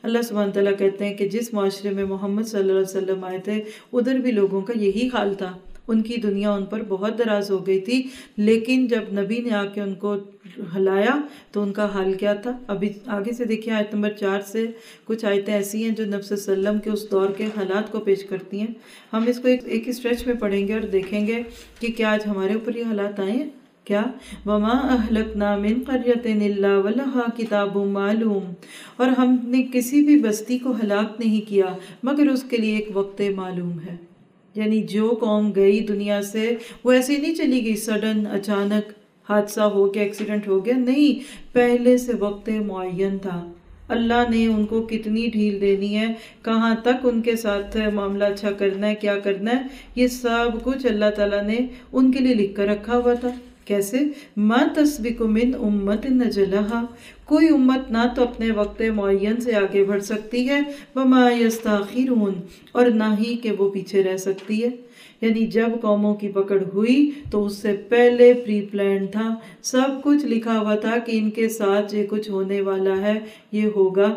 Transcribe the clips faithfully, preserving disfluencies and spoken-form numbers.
اللہ سبحانہ تعالیٰ کہتے ہیں کہ جس معاشرے میں محمد صلی اللہ علیہ وسلم آئے تھے ادھر بھی لوگوں کا یہی حال تھا، ان کی دنیا ان پر بہت دراز ہو گئی تھی، لیکن جب نبی نے آ کے ان کو ہلایا تو ان کا حال کیا تھا۔ ابھی آگے سے دیکھیں آیت نمبر چار سے کچھ آیتیں ایسی ہیں جو نبی صلی اللہ علیہ وسلم کے اس دور کے حالات کو پیش کرتی ہیں۔ ہم اس کو ایک ایک اسٹریچ میں پڑھیں گے اور دیکھیں گے کہ کیا آج ہمارے اوپر یہ حالات آئے ہیں کیا؟ وَمَا أَهْلَكْنَا مِنْ قَرْيَةٍ إِلَّا وَلَهَا كِتَابٌ مَعْلُومٌ، اور ہم نے کسی بھی بستی کو ہلاک نہیں کیا مگر اس کے لیے ایک وقت معلوم ہے۔ یعنی جو قوم گئی دنیا سے وہ ایسے ہی نہیں چلی گئی، سڈن اچانک حادثہ ہو گیا، ایکسیڈنٹ ہو گیا، نہیں، پہلے سے وقت معین تھا۔ اللہ نے ان کو کتنی ڈھیل دینی ہے، کہاں تک ان کے ساتھ معاملہ اچھا کرنا ہے، کیا کرنا ہے، یہ سب کچھ اللہ تعالیٰ نے ان کے لیے لکھ کر رکھا ہوا تھا۔ کیسے؟ ما تسبق من امت نجلہا، کوئی امت نہ تو اپنے وقت معین سے آگے بڑھ سکتی ہے، وما یستاخرون، اور نہ ہی کہ وہ پیچھے رہ سکتی ہے۔ یعنی جب قوموں کی پکڑ ہوئی تو اس سے پہلے پری پلان تھا، سب کچھ لکھا ہوا تھا کہ ان کے ساتھ یہ کچھ ہونے والا ہے، یہ ہوگا،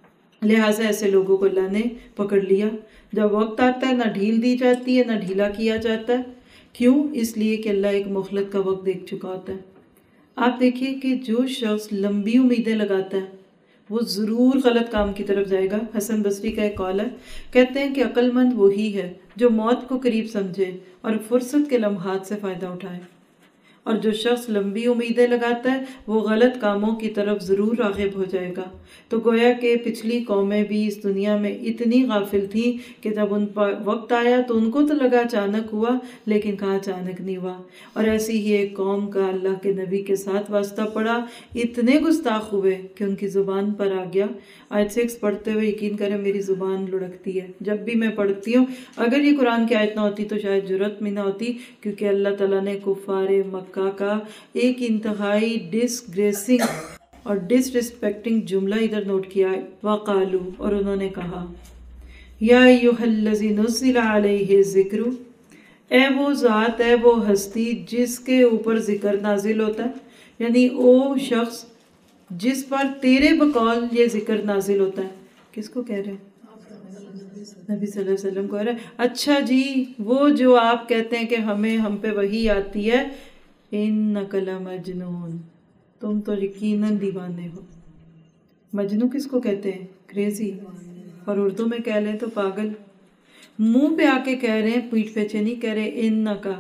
لہٰذا ایسے لوگوں کو اللہ نے پکڑ لیا۔ جب وقت آتا ہے نہ ڈھیل دی جاتی ہے نہ ڈھیلا کیا جاتا ہے۔ کیوں؟ اس لیے کہ اللہ ایک مخلت کا وقت دیکھ چکا ہوتا ہے۔ آپ دیکھیے کہ جو شخص لمبی امیدیں لگاتا ہے وہ ضرور غلط کام کی طرف جائے گا۔ حسن بصری کا ایک قول ہے، کہتے ہیں کہ عقل مند وہی ہے جو موت کو قریب سمجھے اور فرصت کے لمحات سے فائدہ اٹھائے، اور جو شخص لمبی امیدیں لگاتا ہے وہ غلط کاموں کی طرف ضرور راغب ہو جائے گا۔ تو گویا کہ پچھلی قومیں بھی اس دنیا میں اتنی غافل تھیں کہ جب ان پر وقت آیا تو ان کو تو لگا اچانک ہوا، لیکن کہاں اچانک نہیں ہوا۔ اور ایسی ہی ایک قوم کا اللہ کے نبی کے ساتھ واسطہ پڑا، اتنے گستاخ ہوئے کہ ان کی زبان پر آ گیا۔ آیت سکس پڑھتے ہوئے یقین کریں میری زبان لڑکتی ہے جب بھی میں پڑھتی ہوں۔ اگر یہ قرآن کی آیت نہ ہوتی تو شاید جرت میں نہ ہوتی، کیونکہ اللہ تعالیٰ نے کفار مکہ کا ایک انتہائی ڈس گریسنگ اور ڈس ریسپیکٹنگ جملہ ادھر نوٹ کیا ہے، وقالو، اور انہوں نے کہا، یا ایھا الذی نزل علیہ الذکر، اے وہ ذات، اے وہ ہستی جس کے اوپر ذکر نازل ہوتا ہے، یعنی وہ شخص جس پر تیرے بقول یہ ذکر نازل ہوتا ہے۔ کس کو کہہ رہے ہیں؟ نبی صلی اللہ علیہ وسلم کو کہہ رہے ہیں، اچھا جی وہ جو آپ کہتے ہیں کہ ہمیں ہم پہ وحی آتی ہے، انک لمجنون، تم تو یقیناً دیوانے ہو۔ مجنو کس کو کہتے ہیں؟ کریزی، اور اردو میں کہہ لیں تو پاگل۔ منہ پہ آ کے کہہ رہے ہیں، پیٹھ پیچھے نہیں کہہ رہے۔ انکا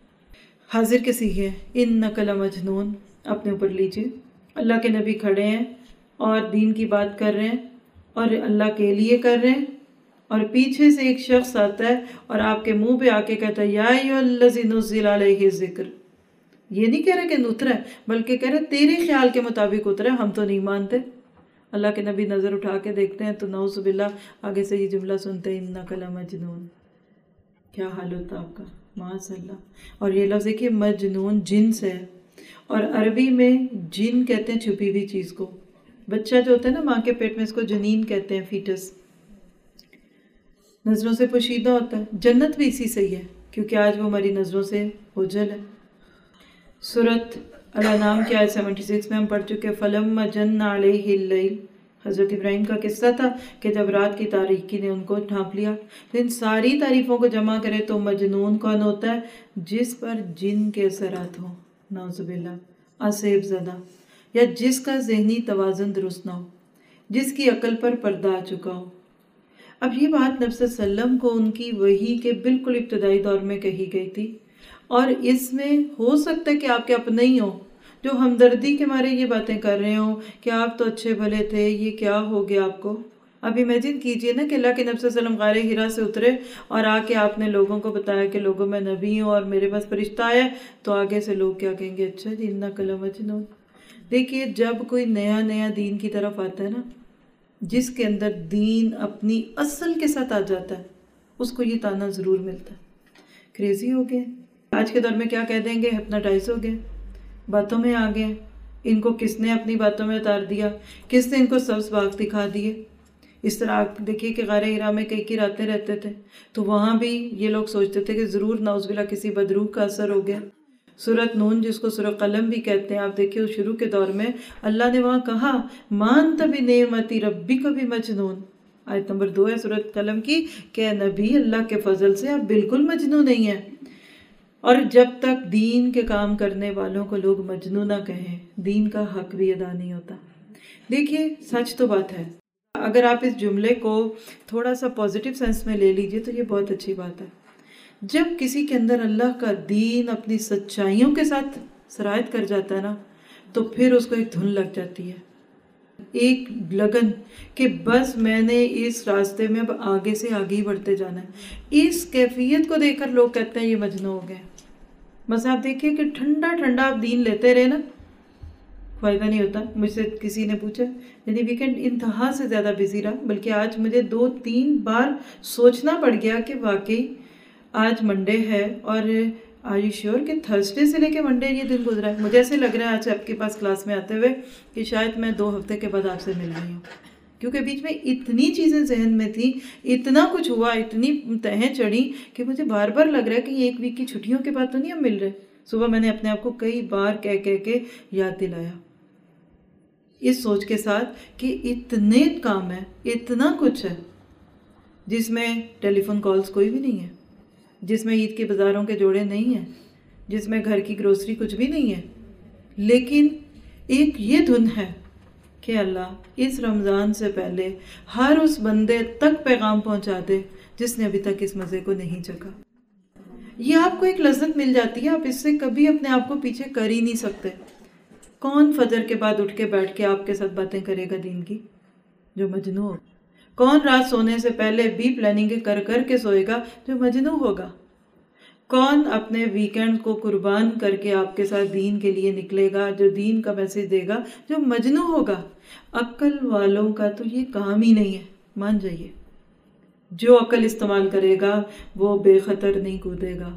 حاضر کے صیغے ہے، انک لمجنون، اپنے اوپر لیجئے۔ اللہ کے نبی کھڑے ہیں اور دین کی بات کر رہے ہیں اور اللہ کے لیے کر رہے ہیں، اور پیچھے سے ایک شخص آتا ہے اور آپ کے منہ پہ آ کے کہتا ہے یا ایھا الذی نزل علیہ الذکر۔ یہ نہیں کہہ رہے کہ اترا ہے، بلکہ کہہ رہے تیرے خیال کے مطابق اترا ہے، ہم تو نہیں مانتے۔ اللہ کے نبی نظر اٹھا کے دیکھتے ہیں تو نعوذ باللہ آگے سے یہ جملہ سنتے ہیں، انک لمجنون۔ کیا حال ہوتا آپ کا، معاذ اللہ۔ اور یہ لفظ ہے کہ مجنون جنس ہے، اور عربی میں جن کہتے ہیں چھپی ہوئی چیز کو۔ بچہ جو ہوتا ہے نا ماں کے پیٹ میں، اس کو جنین کہتے ہیں، فیٹس، نظروں سے پوشیدہ ہوتا ہے۔ جنت بھی اسی سے ہی ہے، کیونکہ آج وہ ہماری نظروں سے اوجھل ہے۔ سورۃ الانعام کی آیت سیونٹی سکس میں ہم پڑھ چکے، فَلَمَّا جَنَّ عَلَيْهِ اللَّيْلُ، حضرت ابراہیم کا قصہ تھا کہ جب رات کی تاریکی نے ان کو ڈھانپ لیا۔ تو ان ساری تعریفوں کو جمع کرے تو مجنون کون ہوتا ہے؟ جس پر جن کے اثرات ہوں، نعوذ باللہ، آسیب زدہ، یا جس کا ذہنی توازن درست نہ ہو، جس کی عقل پر پردہ آ چکا ہو۔ اب یہ بات نبی صلی اللہ علیہ وسلم کو ان کی وحی کے بالکل ابتدائی دور میں کہی گئی تھی، اور اس میں ہو سکتا ہے کہ آپ کے اپنے ہی ہوں جو ہمدردی کے مارے یہ باتیں کر رہے ہوں کہ آپ تو اچھے بھلے تھے، یہ کیا ہو گیا آپ کو۔ اب امیجن کیجئے نا کہ اللہ کے نبی صلی اللہ علیہ وسلم غار حرا سے اترے اور آ کے آپ نے لوگوں کو بتایا کہ لوگوں میں نبی ہوں اور میرے پاس فرشتہ آیا ہے، تو آگے سے لوگ کیا کہیں گے؟ اچھا جی انک لمجنون۔ دیکھیے جب کوئی نیا نیا دین کی طرف آتا ہے نا، جس کے اندر دین اپنی اصل کے ساتھ آ جاتا ہے، اس کو یہ تانا ضرور ملتا ہے، کریزی ہو گئے۔ آج کے دور میں کیا کہہ دیں گے؟ ہپناٹائز ہو گئے، باتوں میں آ گئے، ان کو کس نے اپنی باتوں میں اتار دیا، کس نے ان کو سبز باغ دکھا دیے۔ اس طرح آپ دیکھیے کہ غار حرا میں کئی کی راتیں رہتے تھے، تو وہاں بھی یہ لوگ سوچتے تھے کہ ضرور نعوذ باللہ کسی بدروح کا اثر ہو گیا، سورۃ نون جس کو سورۃ قلم بھی کہتے ہیں، آپ دیکھیے اس شروع کے دور میں اللہ نے وہاں کہا ما انت بنعمت ربک بمجنون، آیت نمبر دو ہے سورۃ قلم کی، کہ اے نبی اللہ کے فضل سے آپ بالکل مجنون نہیں ہیں۔ اور جب تک دین کے کام کرنے والوں کو لوگ مجنون نہ کہیں، دین کا حق بھی ادا نہیں ہوتا۔ دیکھیے سچ تو بات ہے، اگر آپ اس جملے کو تھوڑا سا پازیٹیو سینس میں لے لیجئے تو یہ بہت اچھی بات ہے۔ جب کسی کے اندر اللہ کا دین اپنی سچائیوں کے ساتھ سرایت کر جاتا ہے نا، تو پھر اس کو ایک دھن لگ جاتی ہے، ایک لگن کہ بس میں نے اس راستے میں اب آگے سے آگے ہی بڑھتے جانا ہے۔ اس کیفیت کو دیکھ کر لوگ کہتے ہیں یہ مجنون ہو گئے۔ بس آپ دیکھیے کہ ٹھنڈا ٹھنڈا آپ دین لیتے رہے نا، فائدہ نہیں ہوتا۔ مجھ سے کسی نے پوچھا، یعنی ویکینڈ انتہا سے زیادہ بزی رہا، بلکہ آج مجھے دو تین بار سوچنا پڑ گیا کہ واقعی آج منڈے ہے، اور آر یو شیور کہ تھرسڈے سے لے کے منڈے یہ دن گزرا ہے۔ مجھے ایسے لگ رہا ہے آج آپ کے پاس کلاس میں آتے ہوئے کہ شاید میں دو ہفتے کے بعد آپ سے مل رہی ہوں، کیونکہ بیچ میں اتنی چیزیں ذہن میں تھیں، اتنا کچھ ہوا، اتنی تہیں چڑھی کہ مجھے بار بار لگ رہا ہے کہ یہ ایک ویک کی چھٹیوں کے بعد تو نہیں ہم مل رہے۔ صبح میں نے اپنے آپ کو کئی بار کہہ کہہ کے یاد دلایا، اس سوچ کے ساتھ کہ اتنے کام ہیں، اتنا کچھ ہے، جس میں ٹیلی فون کالز کوئی بھی نہیں ہے، جس میں عید کے بازاروں کے جوڑے نہیں ہیں، جس میں گھر کی گروسری کچھ بھی نہیں ہے، لیکن ایک یہ دھن ہے کہ اللہ اس رمضان سے پہلے ہر اس بندے تک پیغام پہنچا دے جس نے ابھی تک اس مزے کو نہیں چکھا۔ یہ آپ کو ایک لذت مل جاتی ہے، آپ اس سے کبھی اپنے آپ کو پیچھے کر ہی نہیں سکتے۔ کون فجر کے بعد اٹھ کے بیٹھ کے آپ کے ساتھ باتیں کرے گا دین کی؟ جو مجنون ہو۔ کون رات سونے سے پہلے بھی پلاننگ کر کر کے سوئے گا؟ جو مجنون ہوگا۔ کون اپنے ویکینڈ کو قربان کر کے آپ کے ساتھ دین کے لیے نکلے گا، جو دین کا میسج دے گا؟ جو مجنون ہوگا۔ عقل والوں کا تو یہ کام ہی نہیں ہے، مان جائیے۔ جو عقل استعمال کرے گا وہ بے خطر نہیں کودے گا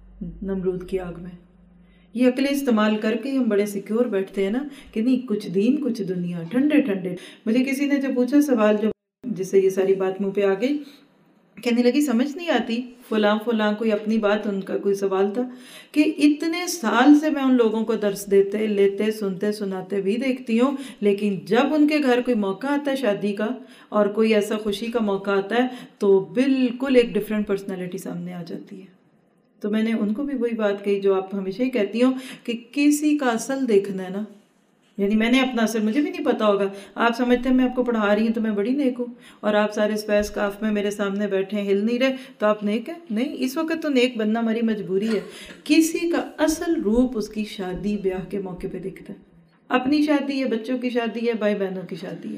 نمرود کی آگ میں۔ یہ عقلیں استعمال کر کے ہم بڑے سیکیور بیٹھتے ہیں نا کہ نہیں کچھ دین کچھ دنیا، ٹھنڈے ٹھنڈے۔ مجھے کسی نے جو پوچھا سوال، جو جس سے یہ ساری بات منہ پہ آ گئی، کہنے لگی سمجھ نہیں آتی، فلاں فلاں کوئی اپنی بات، ان کا کوئی سوال تھا کہ اتنے سال سے میں ان لوگوں کو درس دیتے لیتے سنتے سناتے بھی دیکھتی ہوں، لیکن جب ان کے گھر کوئی موقع آتا ہے شادی کا اور کوئی ایسا خوشی کا موقع آتا ہے تو بالکل ایک ڈیفرنٹ پرسنالٹی سامنے آ جاتی ہے۔ تو میں نے ان کو بھی وہی بات کہی جو آپ ہمیشہ ہی کہتی ہوں کہ کسی کا اصل دیکھنا ہے نا، یعنی میں نے اپنا اثر، مجھے بھی نہیں پتا ہوگا، آپ سمجھتے ہیں میں آپ کو پڑھا رہی ہوں تو میں بڑی نیک ہوں، اور آپ سارے اسپیس کاف میں میرے سامنے بیٹھے ہیں، ہل نہیں رہے، تو آپ نیک ہیں؟ نہیں، اس وقت تو نیک بننا ہماری مجبوری ہے۔ کسی کا اصل روپ اس کی شادی بیاہ کے موقع پہ دکھتا ہے، اپنی شادی ہے، بچوں کی شادی ہے، بھائی بہنوں کی شادی ہے،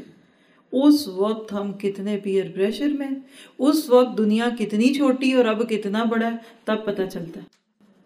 اس وقت ہم کتنے پیئر پریشر میں، اس وقت دنیا کتنی چھوٹی اور اب کتنا بڑا ہے، تب پتہ چلتا ہے۔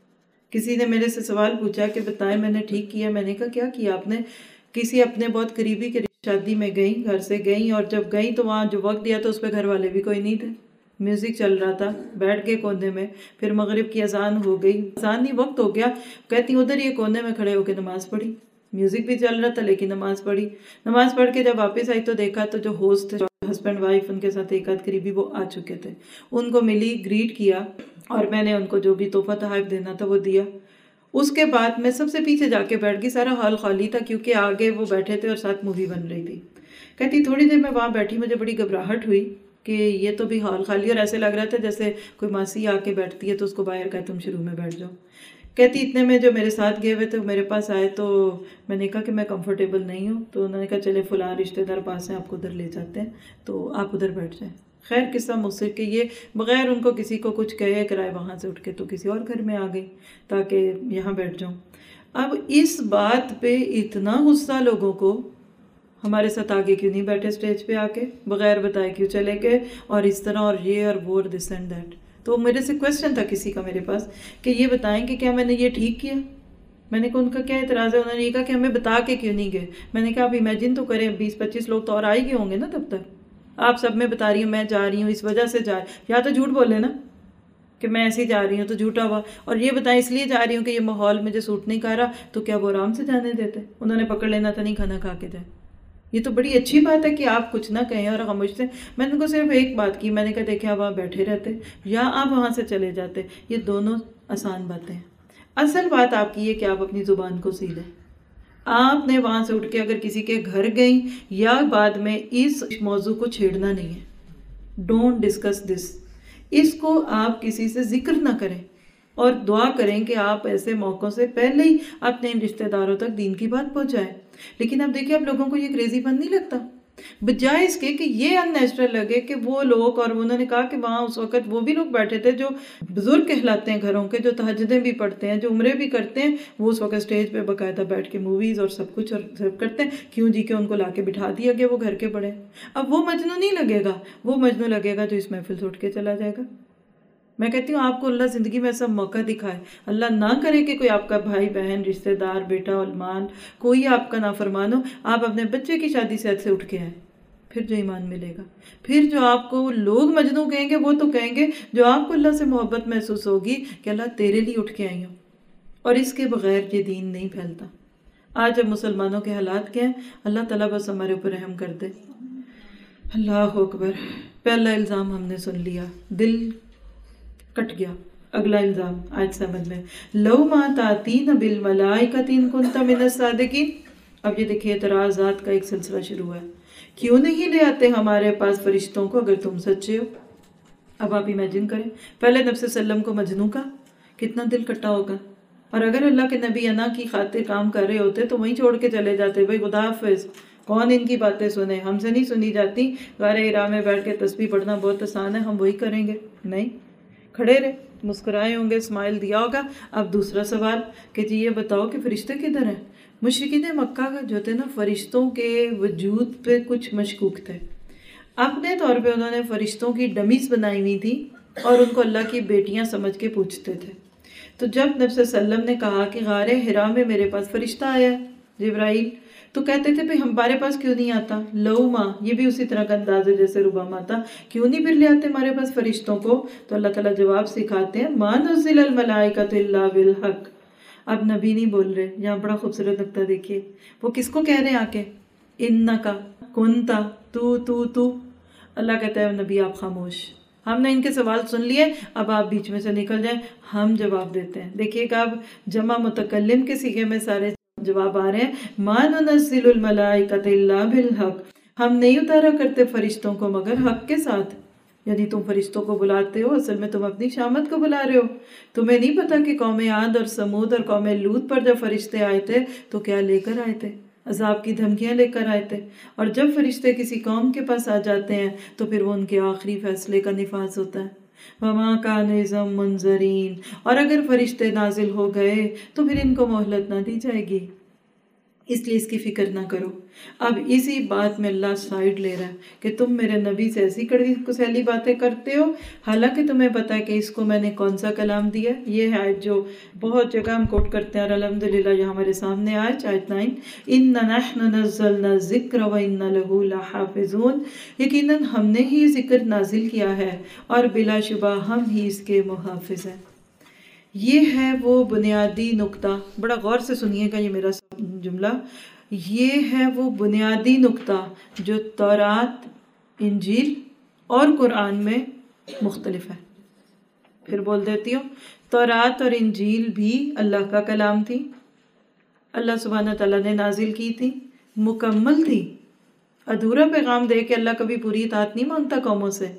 کسی نے میرے سے سوال پوچھا کہ بتائیں میں نے ٹھیک کیا؟ میں نے کہا کیا کیا آپ نے؟ کسی اپنے بہت قریبی کے شادی میں گئیں، گھر سے گئیں، اور جب گئیں تو وہاں جو وقت دیا تو اس پہ گھر والے بھی کوئی نہیں تھے، میوزک چل رہا تھا، بیٹھ کے کونے میں، پھر مغرب کی اذان ہو گئی، اذان نہیں وقت ہو گیا، کہتی ادھر یہ کونے میں کھڑے ہو کے نماز پڑھی، میوزک بھی چل رہا تھا لیکن نماز پڑھی۔ نماز پڑھ کے جب واپس آئی تو دیکھا تو جو ہوسٹ تھے، ہسبینڈ وائف، ان کے ساتھ ایک آدھ قریبی وہ آ چکے تھے، ان کو ملی، گریٹ کیا، اور میں نے ان کو جو بھی تحفہ تحائف دینا تھا وہ دیا۔ اس کے بعد میں سب سے پیچھے جا کے بیٹھ گئی، سارا ہال خالی تھا کیونکہ آگے وہ بیٹھے تھے اور ساتھ مووی بن رہی تھی۔ کہتی تھوڑی دیر میں وہاں بیٹھی، مجھے بڑی گھبراہٹ ہوئی کہ یہ تو بھی ہال خالی، اور ایسے لگ رہا تھا جیسے کوئی ماسی آ کے بیٹھتی ہے تو اس کو باہر کہا تم شروع میں بیٹھ جاؤ۔ کہتی اتنے میں جو میرے ساتھ گئے ہوئے تھے میرے پاس آئے تو میں نے کہا کہ میں کمفرٹیبل نہیں ہوں، تو انہوں نے کہا چلے فلاں رشتہ دار پاس ہیں، آپ کو ادھر لے جاتے ہیں، تو آپ ادھر بیٹھ جائیں۔ خیر قصہ مصر کہ یہ بغیر ان کو کسی کو کچھ کہے کرائے وہاں سے اٹھ کے تو کسی اور گھر میں آ گئی تاکہ یہاں بیٹھ جاؤں۔ اب اس بات پہ اتنا غصہ لوگوں کو، ہمارے ساتھ آگے کیوں نہیں بیٹھے اسٹیج پہ آ کے، بغیر بتائے کیوں چلے گئے، اور اس طرح اور یہ اور وہ اور دس اینڈ دیٹ۔ تو میرے سے کویسچن تھا کسی کا میرے پاس کہ یہ بتائیں کہ کیا میں نے یہ ٹھیک کیا؟ میں نے کہا ان کا کیا اعتراض ہے؟ انہوں نے یہ کہا کہ ہمیں بتا کے کیوں نہیں گئے۔ میں نے کہا آپ امیجن تو کریں، بیس پچیس لوگ تو اور آ ہی گئے ہوں گے نا تب تک، آپ سب میں بتا رہی ہوں میں جا رہی ہوں اس وجہ سے جا رہی ہوں، یا تو جھوٹ بولے نا کہ میں ایسے ہی جا رہی ہوں تو جھوٹا ہوا، اور یہ بتائیں اس لیے جا رہی ہوں کہ یہ ماحول مجھے سوٹ نہیں کر رہا، تو کیا وہ آرام سے جانے دیتے؟ انہوں نے پکڑ لینا تھا نہیں کھانا کھا کے جائے۔ یہ تو بڑی اچھی بات ہے کہ آپ کچھ نہ کہیں اور خاموش سے۔ میں نے ان کو صرف ایک بات کی، میں نے کہا دیکھیں آپ وہاں بیٹھے رہتے یا آپ وہاں سے چلے جاتے، یہ دونوں آسان باتیں ہیں۔ اصل بات آپ کی ہے کہ آپ اپنی زبان کو سی لیں. آپ نے وہاں سے اٹھ کے اگر کسی کے گھر گئیں یا بعد میں اس موضوع کو چھیڑنا نہیں ہے. Don't discuss this. اس کو آپ کسی سے ذکر نہ کریں اور دعا کریں کہ آپ ایسے موقعوں سے پہلے ہی اپنے رشتہ داروں تک دین کی بات پہنچائیں. لیکن اب دیکھیں اب لوگوں کو یہ کریزی پن نہیں لگتا، بجائے اس کے کہ یہ ان نیچرل لگے کہ وہ لوگ، اور انہوں نے کہا کہ وہاں اس وقت وہ بھی لوگ بیٹھے تھے جو بزرگ کہلاتے ہیں گھروں کے، جو تہجدیں بھی پڑھتے ہیں، جو عمرے بھی کرتے ہیں، وہ اس وقت اسٹیج پہ باقاعدہ بیٹھ کے موویز اور سب کچھ اور سب کرتے ہیں. کیوں جی کہ ان کو لا کے بٹھا دیا گیا وہ گھر کے بڑے. اب وہ مجنوں نہیں لگے گا، وہ مجنوں لگے گا جو اس محفل سے اٹھ کے چلا جائے گا. میں کہتی ہوں آپ کو اللہ زندگی میں ایسا موقع دکھائے، اللہ نہ کرے کہ کوئی آپ کا بھائی بہن رشتہ دار بیٹا علمان کوئی آپ کا نافرمان ہو، آپ اپنے بچے کی شادی سے سے اٹھ کے آئیں، پھر جو ایمان ملے گا. پھر جو آپ کو لوگ مجنوں کہیں گے وہ تو کہیں گے جو آپ کو اللہ سے محبت محسوس ہوگی کہ اللہ تیرے لیے اٹھ کے آئی ہوں. اور اس کے بغیر یہ دین نہیں پھیلتا. آج اب مسلمانوں کے حالات کیا ہیں، اللہ تعالیٰ بس ہمارے اوپر رحم کر دے. اللہ اکبر. پہلا الزام ہم نے سن لیا، دل کٹ گیا. اگلا الزام آج سمجھ میں، لو ما تاتین بالملائکۃ ان کنت من الصادقین. اب یہ دیکھیے اعتراضات کا ایک سلسلہ شروع ہوا ہے. کیوں نہیں لے آتے ہمارے پاس فرشتوں کو اگر تم سچے ہو؟ اب آپ امیجن کریں، پہلے نبی صلی اللہ علیہ وسلم کو مجنوں کا کتنا دل کٹا ہوگا. اور اگر اللہ کے نبی انا کی خاطر کام کر رہے ہوتے تو وہیں چھوڑ کے چلے جاتے، بھائی خدا حافظ، کون ان کی باتیں سنے، ہم سے نہیں سنی جاتی، غار حرا میں بیٹھ کے تسبیح پڑھنا بہت آسان ہے، ہم وہی کریں گے. نہیں، کھڑے رہے، مسکرائے ہوں گے، اسمائل دیا ہوگا. اب دوسرا سوال کہ جی یہ بتاؤ کہ فرشتے کدھر ہیں؟ مشرکین مکہ کا جو تھے نا فرشتوں کے وجود پہ کچھ مشکوک تھے. اپنے طور پہ انہوں نے فرشتوں کی ڈمیز بنائی ہوئی تھی اور ان کو اللہ کی بیٹیاں سمجھ کے پوچھتے تھے. تو جب نبی صلی اللہ علیہ وسلم نے کہا کہ غار حرا میں میرے پاس فرشتہ آیا ہے جبرائیل، تو کہتے تھے بھئی ہمارے پاس کیوں نہیں آتا؟ لو ما، یہ بھی اسی طرح کا انداز ہے جیسے ربما آتا، کیوں نہیں پھر لے آتے ہمارے پاس فرشتوں کو؟ تو اللہ تعالیٰ جواب سکھاتے ہیں، ما نزل الملائکۃ الا بالحق. اب نبی نہیں بول رہے، یہاں بڑا خوبصورت نقطہ دیکھیے، وہ کس کو کہہ رہے ہیں آ کے؟ انکا کنتا، تو تو تو. اللہ کہتا ہے نبی آپ خاموش، ہم نے ان کے سوال سن لیے، اب آپ بیچ میں سے نکل جائیں، ہم جواب دیتے ہیں. دیکھیے کہ اب جمع متکلم کے صیغے میں سارے جواب آ رہے ہیں. ما ننزل الملائکۃ الا بالحق، ہم نہیں اتارا کرتے فرشتوں کو مگر حق کے ساتھ. یعنی تم فرشتوں کو بلاتے ہو، اصل میں تم اپنی شامت کو بلا رہے ہو. تمہیں نہیں پتا کہ قوم عاد اور سمود اور قوم لوط پر جب فرشتے آئے تھے تو کیا لے کر آئے تھے؟ عذاب کی دھمکیاں لے کر آئے تھے. اور جب فرشتے کسی قوم کے پاس آ جاتے ہیں تو پھر وہ ان کے آخری فیصلے کا نفاذ ہوتا ہے. وَمَا كَانَ إِذًا مُنذَرِينَ، اور اگر فرشتے نازل ہو گئے تو پھر ان کو مہلت نہ دی جائے گی. اس لیے اس کی فکر نہ کرو. اب اسی بات میں اللہ سائڈ لے رہا ہے کہ تم میرے نبی سے ایسی کڑوی کسیلی باتیں کرتے ہو، حالانکہ تمہیں پتا ہے کہ اس کو میں نے کون سا کلام دیا. یہ ہے آیت جو بہت جگہ ہم کوٹ کرتے ہیں اور الحمدللہ یہ ہمارے سامنے آج آیت نائن، اِنَّا نَحْنُ نَزَّلْنَا الذِّكْرَ وَإِنَّا لَهُ لَحَافِظُونَ، یقیناً ہم نے ہی ذکر نازل کیا ہے اور بلا شبہ ہم ہی اس کے محافظ ہیں. یہ ہے وہ بنیادی نقطہ، بڑا غور سے سنیے گا یہ میرا جملہ، یہ ہے وہ بنیادی نقطہ جو تورات، انجیل اور قرآن میں مختلف ہے. پھر بول دیتی ہوں، تورات اور انجیل بھی اللہ کا کلام تھی، اللہ سبحانہ تعالیٰ نے نازل کی تھی، مکمل تھی. ادھورا پیغام دے کے اللہ کبھی پوری اطاعت نہیں مانگتا قوموں سے.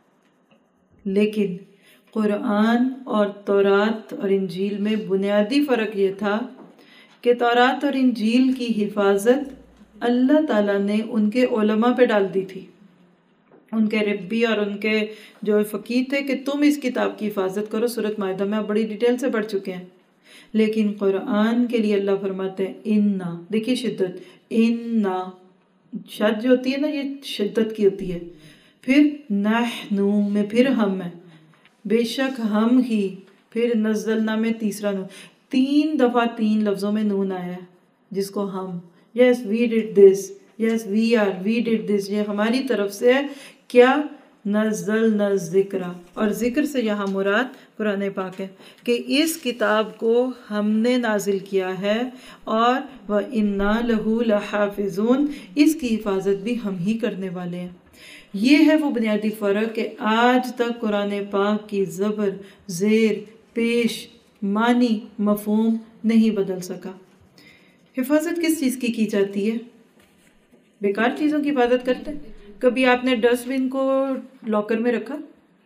لیکن قرآن اور تورات اور انجیل میں بنیادی فرق یہ تھا کہ تورات اور انجیل کی حفاظت اللہ تعالیٰ نے ان کے علماء پہ ڈال دی تھی، ان کے ربی اور ان کے جو فقیہ تھے کہ تم اس کتاب کی حفاظت کرو. سورۃ مائدہ میں آپ بڑی ڈیٹیل سے پڑھ چکے ہیں. لیکن قرآن کے لیے اللہ فرماتے ہیں انا، دیکھیے شدت، انا شد جو ہوتی ہے نا یہ شدت کی ہوتی ہے. پھر نحنو میں پھر ہم ہیں، بے شک ہم ہی، پھر نزلنا میں تیسرا نون، تین دفعہ تین لفظوں میں نون آیا ہے جس کو ہم، یس وی ڈڈ دس، یس وی آر وی ڈڈ دس، یہ ہماری طرف سے ہے. کیا؟ نزلنا الذکر، اور ذکر سے یہاں مراد قرآن پاک ہے کہ اس کتاب کو ہم نے نازل کیا ہے اور وَإِنَّا لَهُ لَحَافِظُونَ، اس کی حفاظت بھی ہم ہی کرنے والے ہیں. یہ ہے وہ بنیادی فرق کہ آج تک قرآن پاک کی زبر، زیر، پیش معنی مفہوم نہیں بدل سکا۔ حفاظت کس چیز کی کی جاتی ہے؟ بیکار چیزوں کی حفاظت کرتے ہیں۔ کبھی آپ نے ڈسٹ بن کو لاکر میں رکھا؟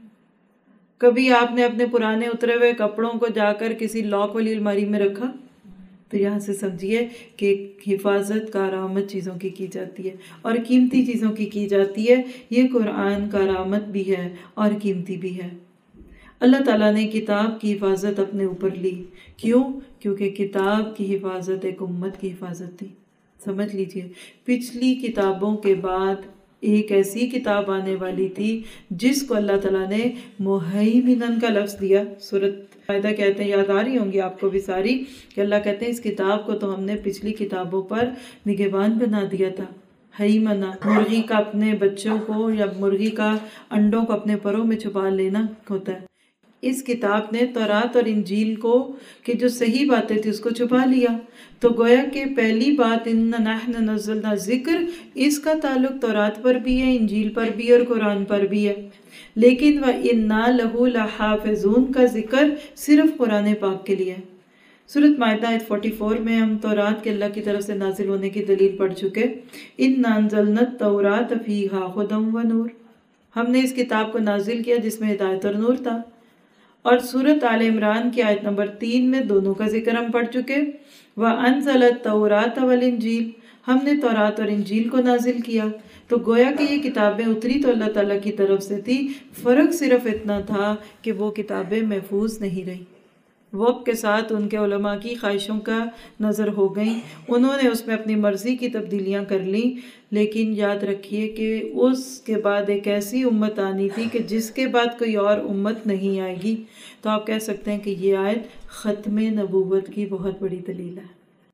کبھی آپ نے اپنے پرانے اترے ہوئے کپڑوں کو جا کر کسی لاک والی الماری میں رکھا؟ تو یہاں سے سمجھیے کہ حفاظت کارآمد چیزوں کی کی جاتی ہے اور قیمتی چیزوں کی کی جاتی ہے۔ یہ قرآن کارآمد بھی ہے اور قیمتی بھی ہے۔ اللہ تعالیٰ نے کتاب کی حفاظت اپنے اوپر لی۔ کیوں؟ کیونکہ کتاب کی حفاظت ایک امت کی حفاظت تھی۔ سمجھ لیجئے، پچھلی کتابوں کے بعد ایک ایسی کتاب آنے والی تھی جس کو اللہ تعالیٰ نے مہیمنن کا لفظ دیا۔ سورۃ مائدہ کہتے ہیں، یاد آ رہی ہوں گی آپ کو بھی ساری، کہ اللہ کہتے ہیں اس کتاب کو تو ہم نے پچھلی کتابوں پر نگہبان بنا دیا تھا۔ ہیمنہ، مرغی کا اپنے بچوں کو یا مرغی کا انڈوں کو اپنے پروں میں چھپا لینا ہوتا ہے۔ اس کتاب نے تورات اور انجیل کو کہ جو صحیح باتیں تھی اس کو چھپا لیا۔ تو گویا کہ پہلی بات اِنَّا نَحْنُ نَزَّلْنَا ذکر، اس کا تعلق تورات پر بھی ہے، انجیل پر بھی اور قرآن پر بھی ہے۔ لیکن وَإِنَّا لَهُ لَحَافِظُونَ کا ذکر صرف قرآن پاک کے لیے ہے۔ سورۃ مائدہ آیت چوالیس میں ہم تورات کے اللہ کی طرف سے نازل ہونے کی دلیل پڑھ چکے۔ إِنَّا أَنزَلْنَا التَّوْرَاةَ فِيهَا هُدًى وَنُورٌ، ہم نے اس کتاب کو نازل کیا جس میں ہدایت اور نور تھا۔ اور سورۃ آل عمران کی آیت نمبر تین میں دونوں کا ذکر ہم پڑھ چکے۔ وَأَنزَلَ التَّوْرَاةَ وَالْإِنجِيلَ، ہم نے تورات اور انجیل کو نازل کیا۔ تو گویا کہ یہ کتابیں اتری تو اللہ تعالیٰ کی طرف سے تھی، فرق صرف اتنا تھا کہ وہ کتابیں محفوظ نہیں رہیں، وقت کے ساتھ ان کے علماء کی خواہشوں کا نظر ہو گئیں، انہوں نے اس میں اپنی مرضی کی تبدیلیاں کر لیں۔ لیکن یاد رکھیے کہ اس کے بعد ایک ایسی امت آنی تھی کہ جس کے بعد کوئی اور امت نہیں آئے گی۔ تو آپ کہہ سکتے ہیں کہ یہ آیت ختم نبوت کی بہت بڑی دلیل ہے۔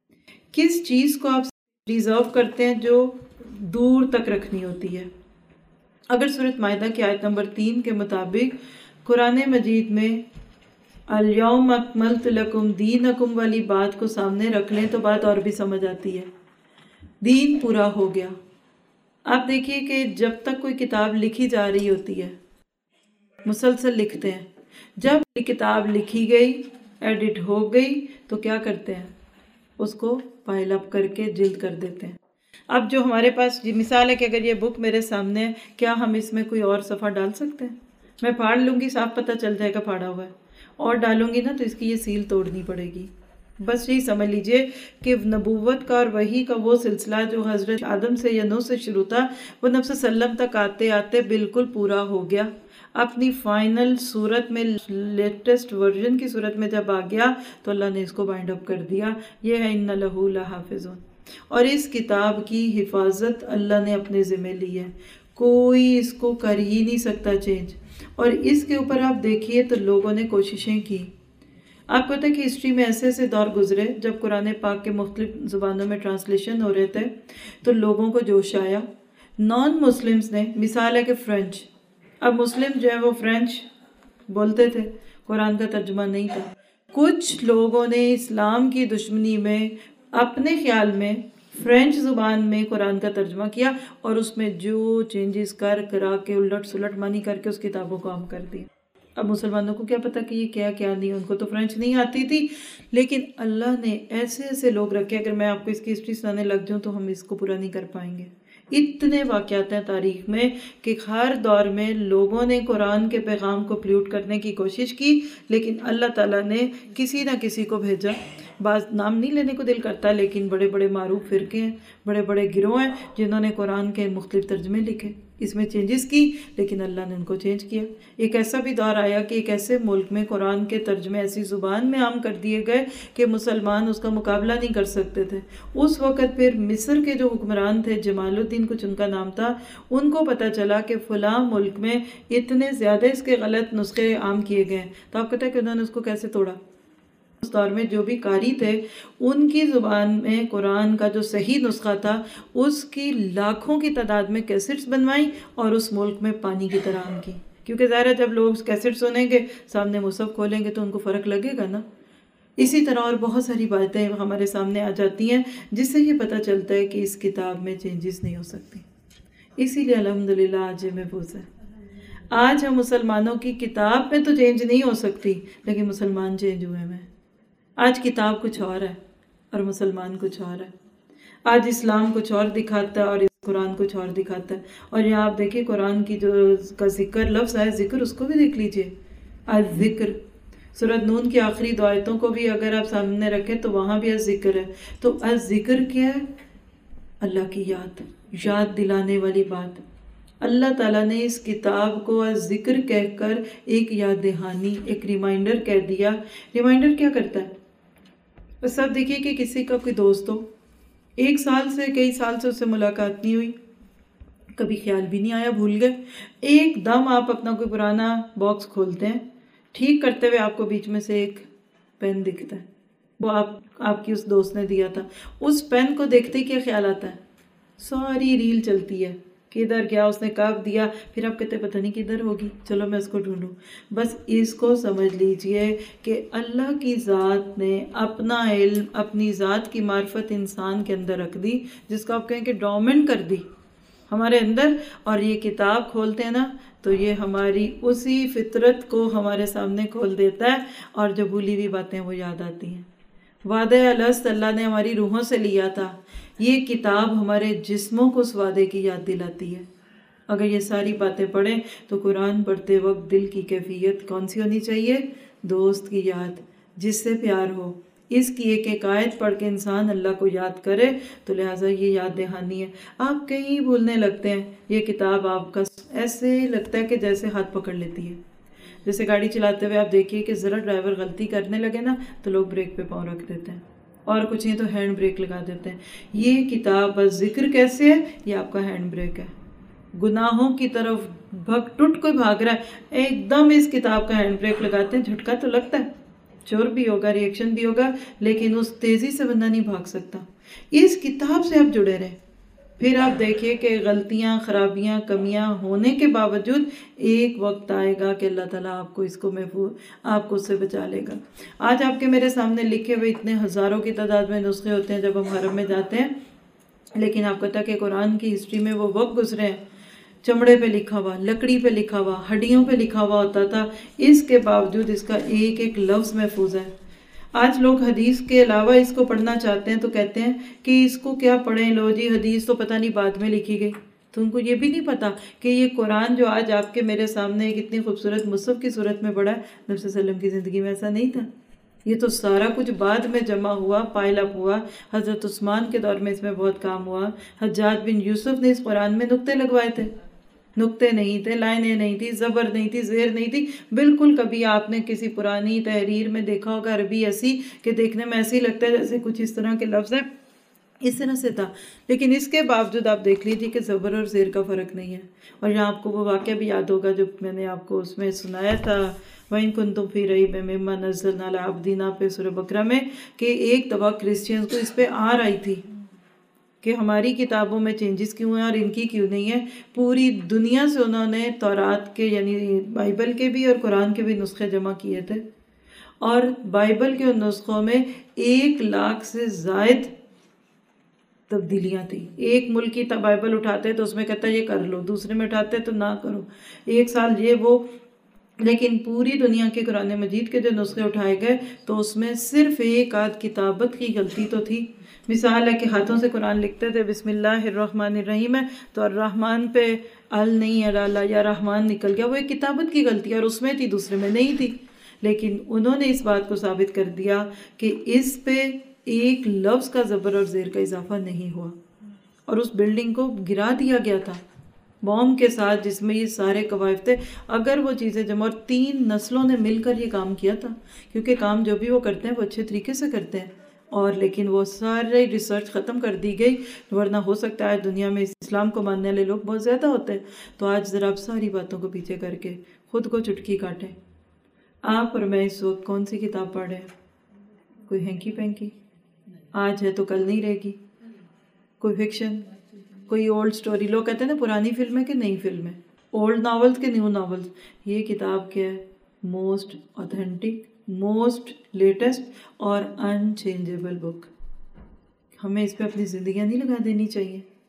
کس چیز کو آپ ریزرو کرتے ہیں جو دور تک رکھنی ہوتی ہے؟ اگر سورۃ مائدہ کی آیت نمبر تین کے مطابق قرآن مجید میں الیوم اکملت لکم دینکم والی بات کو سامنے رکھ لیں تو بات اور بھی سمجھ آتی ہے۔ دین پورا ہو گیا۔ آپ دیکھیے کہ جب تک کوئی کتاب لکھی جا رہی ہوتی ہے، مسلسل لکھتے ہیں، جب یہ کتاب لکھی گئی، ایڈٹ ہو گئی، تو کیا کرتے ہیں؟ اس کو پائل اپ کر کے جلد کر دیتے ہیں۔ اب جو ہمارے پاس یہ مثال ہے کہ اگر یہ بک میرے سامنے ہے، کیا ہم اس میں کوئی اور صفحہ ڈال سکتے ہیں؟ میں پھاڑ لوں گی، صاف پتہ چل جائے گا پھاڑا ہوا ہے، اور ڈالوں گی نا تو اس کی یہ سیل توڑنی پڑے گی۔ بس یہی سمجھ لیجئے کہ نبوت کا اور وحی کا وہ سلسلہ جو حضرت آدم سے یا نوح سے شروع تھا، وہ نبی صلی اللہ علیہ وسلم تک آتے آتے بالکل پورا ہو گیا۔ اپنی فائنل صورت میں، لیٹسٹ ورژن کی صورت میں جب آ گیا تو اللہ نے اس کو بائنڈ اپ کر دیا۔ یہ ہے اِنَّ لَهُ لَحَافِظُونَ، اور اس کتاب کی حفاظت اللہ نے اپنے ذمہ لی ہے، کوئی اس کو کر ہی نہیں سکتا چینج۔ اور اس کے اوپر آپ دیکھیے تو لوگوں نے کوششیں کی۔ آپ کو پتہ ہے کہ ہسٹری میں ایسے ایسے دور گزرے جب قرآن پاک کے مختلف زبانوں میں ٹرانسلیشن ہو رہے تھے تو لوگوں کو جوش آیا۔ نان مسلمز نے، مثال ہے کہ فرینچ، اب مسلم جو ہے وہ فرینچ بولتے تھے، قرآن کا ترجمہ نہیں تھا۔ کچھ لوگوں نے اسلام کی دشمنی میں اپنے خیال میں فرینچ زبان میں قرآن کا ترجمہ کیا اور اس میں جو چینجز کر کرا کے الٹ سلٹ مانی کر کے اس کتابوں کو عام کر دیا۔ اب مسلمانوں کو کیا پتہ کہ یہ کیا کیا نہیں، ان کو تو فرینچ نہیں آتی تھی، لیکن اللہ نے ایسے ایسے لوگ رکھے، اگر میں آپ کو اس کی ہسٹری سنانے لگ جاؤں تو ہم اس کو پورا نہیں کر پائیں گے۔ اتنے واقعات ہیں تاریخ میں کہ ہر دور میں لوگوں نے قرآن کے پیغام کو پلیوٹ کرنے کی کوشش کی، لیکن اللہ تعالیٰ نے کسی نہ کسی کو بھیجا۔ بعض نام نہیں لینے کو دل کرتا، لیکن بڑے بڑے معروف فرقے ہیں، بڑے بڑے گروہ ہیں جنہوں نے قرآن کے مختلف ترجمے لکھے، اس میں چینجز کی، لیکن اللہ نے ان کو چینج کیا۔ ایک ایسا بھی دور آیا کہ ایک ایسے ملک میں قرآن کے ترجمے ایسی زبان میں عام کر دیے گئے کہ مسلمان اس کا مقابلہ نہیں کر سکتے تھے۔ اس وقت پھر مصر کے جو حکمران تھے، جمال الدین کچھ ان کا نام تھا، ان کو پتہ چلا کہ فلاں ملک میں اتنے زیادہ اس کے غلط نسخے عام کیے گئے ہیں، تو آپ کہتے ہیں کہ انہوں نے اس کو کیسے توڑا؟ اس دور میں جو بھی قاری تھے ان کی زبان میں قرآن کا جو صحیح نسخہ تھا اس کی لاکھوں کی تعداد میں کیسٹس بنوائیں اور اس ملک میں پانی کی طرح عام کی، کیونکہ ظاہر ہے جب لوگ کیسٹ سنیں گے، سامنے مصحف کھولیں گے تو ان کو فرق لگے گا نا۔ اسی طرح اور بہت ساری باتیں ہمارے سامنے آ جاتی ہیں جس سے یہ پتہ چلتا ہے کہ اس کتاب میں چینجز نہیں ہو سکتی، اسی لیے الحمدللہ آج یہ محفوظ ہے۔ آج ہم مسلمانوں کی کتاب میں تو چینج نہیں ہو سکتی، لیکن مسلمان چینج ہوئے ہیں۔ آج کتاب کچھ اور ہے اور مسلمان کچھ اور ہے۔ آج اسلام کچھ اور دکھاتا ہے اور قرآن کچھ اور دکھاتا ہے۔ اور یہاں آپ دیکھیں قرآن کی جو کا ذکر لفظ ہے ذکر، اس کو بھی دیکھ لیجئے، آج ذکر سورۃ نون کی آخری دو آیتوں کو بھی اگر آپ سامنے رکھیں تو وہاں بھی ذکر ہے۔ تو ذکر کیا ہے؟ اللہ کی یاد، یاد دلانے والی بات۔ اللہ تعالیٰ نے اس کتاب کو ذکر کہہ کر ایک یاد دہانی، ایک ریمائنڈر کہہ دیا۔ ریمائنڈر کیا کرتا ہے؟ بس آپ دیکھیے کہ کسی کا کوئی دوست ہو، ایک سال سے کئی سال سے اس سے ملاقات نہیں ہوئی، کبھی خیال بھی نہیں آیا، بھول گئے، ایک دم آپ اپنا کوئی پرانا باکس کھولتے ہیں، ٹھیک کرتے ہوئے آپ کو بیچ میں سے ایک پین دکھتا ہے، وہ آپ آپ کی اس دوست نے دیا تھا۔ اس پین کو دیکھتے ہی کیا خیال آتا ہے؟ ساری ریل چلتی ہے، کدھر گیا، اس نے کب دیا، پھر آپ کہتے پتہ نہیں کدھر ہوگی، چلو میں اس کو ڈھونڈوں۔ بس اس کو سمجھ لیجئے کہ اللہ کی ذات نے اپنا علم، اپنی ذات کی معرفت انسان کے اندر رکھ دی، جس کو آپ کہیں کہ ڈومنٹ کر دی ہمارے اندر، اور یہ کتاب کھولتے ہیں نا تو یہ ہماری اسی فطرت کو ہمارے سامنے کھول دیتا ہے، اور جو بھولی ہوئی باتیں وہ یاد آتی ہیں۔ وعدہ الست اللہ نے ہماری روحوں سے لیا تھا، یہ کتاب ہمارے جسموں کو اس وعدے کی یاد دلاتی ہے۔ اگر یہ ساری باتیں پڑھیں تو قرآن پڑھتے وقت دل کی کیفیت کون سی ہونی چاہیے؟ دوست کی یاد، جس سے پیار ہو، اس کی ایک ایک آیت پڑھ کے انسان اللہ کو یاد کرے، تو لہٰذا یہ یاد دہانی ہے۔ آپ کہیں بھولنے لگتے ہیں، یہ کتاب آپ کا ایسے لگتا ہے کہ جیسے ہاتھ پکڑ لیتی ہے۔ جیسے گاڑی چلاتے ہوئے آپ دیکھیے کہ ذرا ڈرائیور غلطی کرنے لگے نا تو لوگ بریک پہ پاؤں رکھ دیتے ہیں، اور کچھ نہیں تو ہینڈ بریک لگا دیتے ہیں۔ یہ کتاب بس ذکر کیسے ہے؟ یہ آپ کا ہینڈ بریک ہے۔ گناہوں کی طرف بھگ ٹوٹ کوئی بھاگ رہا ہے، ایک دم اس کتاب کا ہینڈ بریک لگاتے ہیں، جھٹکا تو لگتا ہے، چور بھی ہوگا، ریئیکشن بھی ہوگا، لیکن اس تیزی سے بندہ نہیں بھاگ سکتا۔ اس کتاب سے آپ جڑے رہیں، پھر آپ دیکھیے کہ غلطیاں، خرابیاں، کمیاں ہونے کے باوجود ایک وقت آئے گا کہ اللہ تعالیٰ آپ کو اس کو محفوظ آپ کو اس سے بچا لے گا۔ آج آپ کے میرے سامنے لکھے ہوئے اتنے ہزاروں کی تعداد میں نسخے ہوتے ہیں جب ہم حرم میں جاتے ہیں، لیکن آپ کو پتہ کہ قرآن کی ہسٹری میں وہ وقت گزرے ہیں، چمڑے پہ لکھا ہوا، لکڑی پہ لکھا ہوا، ہڈیوں پہ لکھا ہوا ہوتا تھا، اس کے باوجود اس کا ایک ایک لفظ محفوظ ہے۔ آج لوگ حدیث کے علاوہ اس کو پڑھنا چاہتے ہیں تو کہتے ہیں کہ اس کو کیا پڑھیں، لو جی حدیث تو پتہ نہیں بعد میں لکھی گئی۔ تو ان کو یہ بھی نہیں پتا کہ یہ قرآن جو آج آپ کے میرے سامنے ایک اتنی خوبصورت مصحف کی صورت میں پڑھا ہے، نبی صلی اللہ علیہ وسلم کی زندگی میں ایسا نہیں تھا۔ یہ تو سارا کچھ بعد میں جمع ہوا، پائل اپ ہوا۔ حضرت عثمان کے دور میں اس میں بہت کام ہوا۔ حجاج بن یوسف نے اس قرآن میں نقطے لگوائے تھے، نقطے نہیں تھے، لائنیں نہیں تھی، زبر نہیں تھی، زیر نہیں تھی، بالکل۔ کبھی آپ نے کسی پرانی تحریر میں دیکھا ہوگا عربی ایسی کہ دیکھنے میں ایسی لگتا ہے جیسے کچھ اس طرح کے لفظ ہیں، اس طرح سے تھا، لیکن اس کے باوجود آپ دیکھ لیجیے کہ زبر اور زیر کا فرق نہیں ہے۔ اور یہاں آپ کو وہ واقعہ بھی یاد ہوگا جو میں نے آپ کو اس میں سنایا تھا، وَإِن كُنتُمْ فِي رَيْبٍ مِّمَّا نَزَّلْنَا عَلَىٰ عَبْدِنَا پہ سورہ بقرہ میں، کہ ایک دفعہ کرسچینز کو اس پہ آر آئی تھی کہ ہماری کتابوں میں چینجز کیوں ہیں اور ان کی کیوں نہیں ہے۔ پوری دنیا سے انہوں نے تورات کے یعنی بائبل کے بھی اور قرآن کے بھی نسخے جمع کیے تھے، اور بائبل کے ان نسخوں میں ایک لاکھ سے زائد تبدیلیاں تھیں۔ ایک ملک کی بائبل اٹھاتے تو اس میں کہتا ہے یہ کر لو، دوسرے میں اٹھاتے تو نہ کرو، ایک سال یہ وہ، لیکن پوری دنیا کے قرآن مجید کے جو نسخے اٹھائے گئے تو اس میں صرف ایک آدھ کتابت کی غلطی تو تھی۔ مثال ہے کہ ہاتھوں سے قرآن لکھتے تھے بسم اللہ الرحمن الرحیم ہے تو الرحمن پہ ال نہیں ہے ڈالا یا رحمان نکل گیا، وہ ایک کتابت کی غلطی اور اس میں تھی، دوسرے میں نہیں تھی۔ لیکن انہوں نے اس بات کو ثابت کر دیا کہ اس پہ ایک لفظ کا زبر اور زیر کا اضافہ نہیں ہوا، اور اس بلڈنگ کو گرا دیا گیا تھا بوم کے ساتھ جس میں یہ سارے قوائف تھے۔ اگر وہ چیزیں جمع، اور تین نسلوں نے مل کر یہ کام کیا تھا، کیونکہ کام جو بھی وہ کرتے ہیں وہ اچھے طریقے سے کرتے ہیں، اور لیکن وہ سارے ریسرچ ختم کر دی گئی، ورنہ ہو سکتا ہے دنیا میں اسلام کو ماننے والے لوگ بہت زیادہ ہوتے ہیں۔ تو آج ذرا آپ ساری باتوں کو پیچھے کر کے خود کو چٹکی کاٹیں۔ آپ اور میں اس وقت کون سی کتاب پڑھ رہے ہیں؟ کوئی ہینکی پینکی آج ہے تو کل نہیں رہے گی، کوئی فکشن، کوئی اولڈ سٹوری۔ لوگ کہتے ہیں نا پرانی فلم ہے کہ نئی فلم ہے، اولڈ ناولز کے نیو ناولز۔ یہ کتاب کیا ہے؟ موسٹ اوتھینٹک، موسٹ لیٹسٹ اور ان چینجیبل بک۔ ہمیں اس پہ اپنی زندگیاں نہیں لگا دینی چاہیے،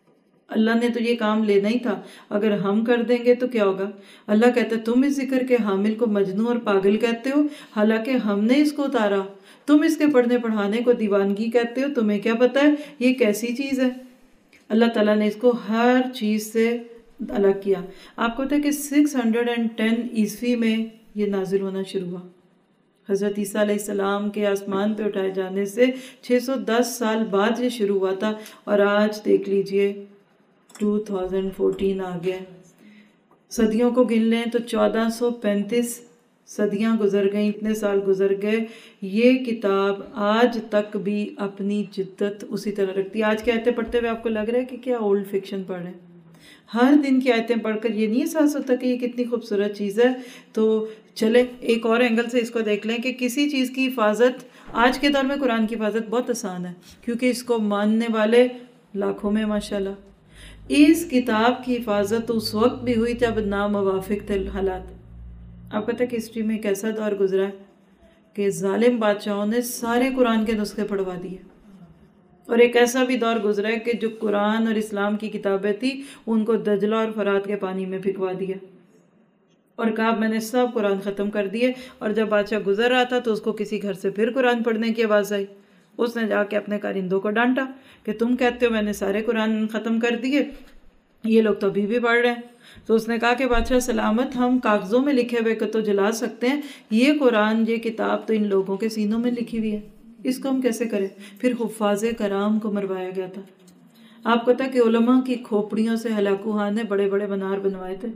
اللہ نے تو یہ کام لینا ہی تھا، اگر ہم کر دیں گے تو کیا ہوگا؟ اللہ کہتا ہے تم اس ذکر کے حامل کو مجنون اور پاگل کہتے ہو، حالانکہ ہم نے اس کو اتارا، تم اس کے پڑھنے پڑھانے کو دیوانگی کہتے ہو، تمہیں کیا پتہ ہے یہ کیسی چیز ہے؟ اللہ تعالیٰ نے اس کو ہر چیز سے الگ کیا۔ آپ کو پتہ ہے کہ سکس ہنڈریڈ اینڈ ٹین عیسوی میں یہ نازل ہونا شروع ہوا، حضرت عیسیٰ علیہ السلام کے آسمان پہ اٹھائے جانے سے چھ سو دس سال بعد یہ شروع ہوا تھا، اور آج دیکھ لیجئے ٹو تھاؤزینڈ فورٹین آ گیا۔ صدیوں کو گن لیں تو چودہ سو پینتیس صدیاں گزر گئیں، اتنے سال گزر گئے، یہ کتاب آج تک بھی اپنی جدت اسی طرح رکھتی ہے۔ آج کی آیتیں پڑھتے ہوئے آپ کو لگ رہا ہے کہ کیا اولڈ فکشن پڑھ رہے ہیں؟ ہر دن کی آیتیں پڑھ کر یہ نہیں احساس ہوتا کہ یہ کتنی خوبصورت چیز ہے؟ تو چلیں ایک اور اینگل سے اس کو دیکھ لیں کہ کسی چیز کی حفاظت، آج کے دور میں قرآن کی حفاظت بہت آسان ہے، کیونکہ اس کو ماننے والے لاکھوں میں ماشاءاللہ۔ اس کتاب کی حفاظت اس وقت بھی ہوئی جب ناموافق تھے حالات۔ آپ پتہ ہے کہ ہسٹری میں ایک ایسا دور گزرا ہے کہ ظالم بادشاہوں نے سارے قرآن کے نسخے پڑھوا دیے، اور ایک ایسا بھی دور گزرا ہے کہ جو قرآن اور اسلام کی کتابیں تھیں ان کو دجلہ اور فرات کے پانی میں پھینکوا دیا، اور کہا میں نے سب قرآن ختم کر دیے۔ اور جب بادشاہ گزر رہا تھا تو اس کو کسی گھر سے پھر قرآن پڑھنے کی آواز آئی، اس نے جا کے اپنے کارندوں کو ڈانٹا کہ تم کہتے ہو میں نے سارے قرآن ختم کر دیے، یہ لوگ تو ابھی بھی پڑھ رہے ہیں۔ تو اس نے کہا کہ بادشاہ سلامت، ہم کاغذوں میں لکھے ہوئے کو تو جلا سکتے ہیں، یہ قرآن یہ کتاب تو ان لوگوں کے سینوں میں لکھی ہوئی ہے، اس کو ہم کیسے کریں؟ پھر حفاظ کرام کو مروایا گیا تھا۔ آپ کو پتہ ہے کہ علماء کی کھوپڑیوں سے ہلاکو خان نے بڑے بڑے منار بنوائے تھے،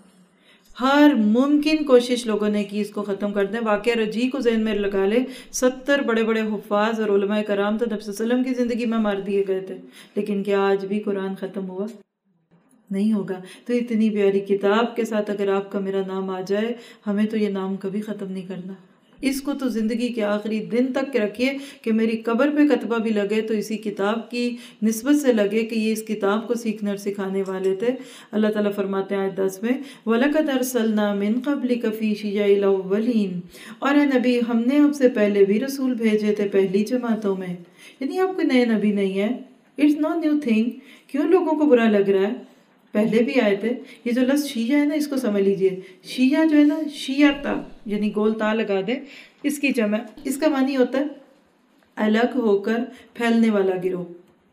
ہر ممکن کوشش لوگوں نے کی اس کو ختم کر دیں۔ واقعہ رجی کو ذہن میں لگا لے، ستر بڑے بڑے حفاظ اور علماء کرام تو نبی صلی اللہ علیہ وسلم کی زندگی میں مار دیے گئے تھے، لیکن کیا آج بھی قرآن ختم ہوا؟ نہیں ہوگا۔ تو اتنی پیاری کتاب کے ساتھ اگر آپ کا میرا نام آ جائے، ہمیں تو یہ نام کبھی ختم نہیں کرنا، اس کو تو زندگی کے آخری دن تک کے رکھیے کہ میری قبر پہ کتبہ بھی لگے تو اسی کتاب کی نسبت سے لگے کہ یہ اس کتاب کو سیکھنے اور سکھانے والے تھے۔ اللہ تعالیٰ فرماتے ہیں آیت دس میں وَلَقَدْ أَرْسَلْنَا مِن قَبْلِكَ فِي شِيَعِ الْأَوَّلِينَ، اور اے نبی ہم نے آپ سے پہلے بھی رسول بھیجے تھے پہلی جماعتوں میں، یعنی آپ کوئی نئے نبی نہیں ہے، اٹس نو نیو تھنگ۔ کیوں لوگوں کو برا لگ رہا ہے؟ پہلے بھی آئے تھے۔ یہ جو لفظ شیعہ ہے نا اس کو سمجھ لیجئے، شیعہ جو ہے نا شیعہ یعنی گول تا لگا دے، اس کی جمع، اس کا معنی ہوتا ہے الگ ہو کر پھیلنے والا گروہ۔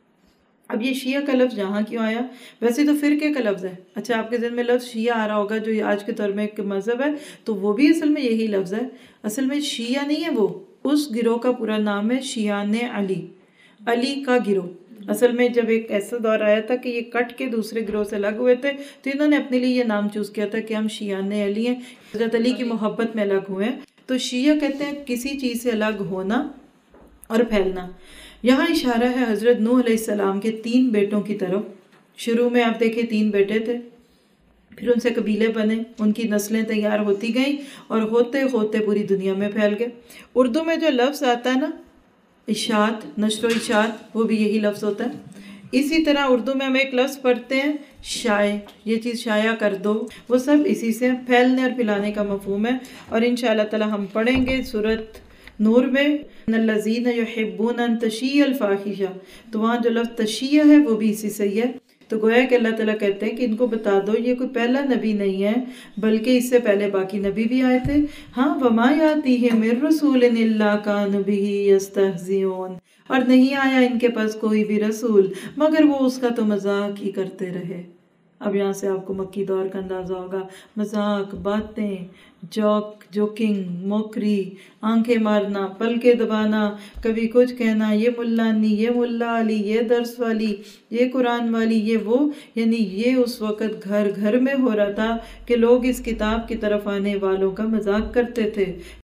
اب یہ شیعہ کا لفظ یہاں کیوں آیا؟ ویسے تو فرقے کا لفظ ہے، اچھا آپ کے ذہن میں لفظ شیعہ آ رہا ہوگا جو آج کے دور میں ایک مذہب ہے، تو وہ بھی اصل میں یہی لفظ ہے، اصل میں شیعہ نہیں ہے، وہ اس گروہ کا پورا نام ہے شیعان علی، علی کا گروہ۔ اصل میں جب ایک ایسا دور آیا تھا کہ یہ کٹ کے دوسرے گروہ سے الگ ہوئے تھے تو انہوں نے اپنے لیے یہ نام چوز کیا تھا کہ ہم شیعان علی ہیں، حضرت علی کی محبت میں الگ ہوئے ہیں۔ تو شیعہ کہتے ہیں کسی چیز سے الگ ہونا اور پھیلنا۔ یہاں اشارہ ہے حضرت نوح علیہ السلام کے تین بیٹوں کی طرف۔ شروع میں آپ دیکھیں تین بیٹے تھے، پھر ان سے قبیلے بنے، ان کی نسلیں تیار ہوتی گئیں اور ہوتے ہوتے پوری دنیا میں پھیل گئے۔ اردو میں جو لفظ آتا ہے نا اشاعت، نشر و اشاعت، وہ بھی یہی لفظ ہوتا ہے۔ اسی طرح اردو میں ہم ایک لفظ پڑھتے ہیں شائع، یہ چیز شائع کر دو، وہ سب اسی سے پھیلنے اور پھیلانے کا مفہوم ہے۔ اور انشاءاللہ تعالی ہم پڑھیں گے سورۃ نور میں ان الذین یحبون ان تشیع الفاحشہ، تو وہاں جو لفظ تشیع ہے وہ بھی اسی سے ہی ہے۔ تو گویا کہ اللہ تعالیٰ کہتے ہیں کہ ان کو بتا دو یہ کوئی پہلا نبی نہیں ہے بلکہ اس سے پہلے باقی نبی بھی آئے تھے۔ ہاں وما یاتیہم من رسول الا کانوا بہ یستہزئون، اور نہیں آیا ان کے پاس کوئی بھی رسول مگر وہ اس کا تو مذاق ہی کرتے رہے۔ اب یہاں سے آپ کو مکی دور کا اندازہ ہوگا، مذاق، باتیں، جوک جوکنگ، موکری، آنکھیں مارنا، پلکیں دبانا، کبھی کچھ کہنا، یہ ملانی، یہ ملا علی، یہ درس والی، یہ قرآن والی، یہ وہ، یعنی یہ اس وقت گھر گھر میں ہو رہا تھا کہ لوگ اس کتاب کی طرف آنے والوں کا مذاق کرتے تھے۔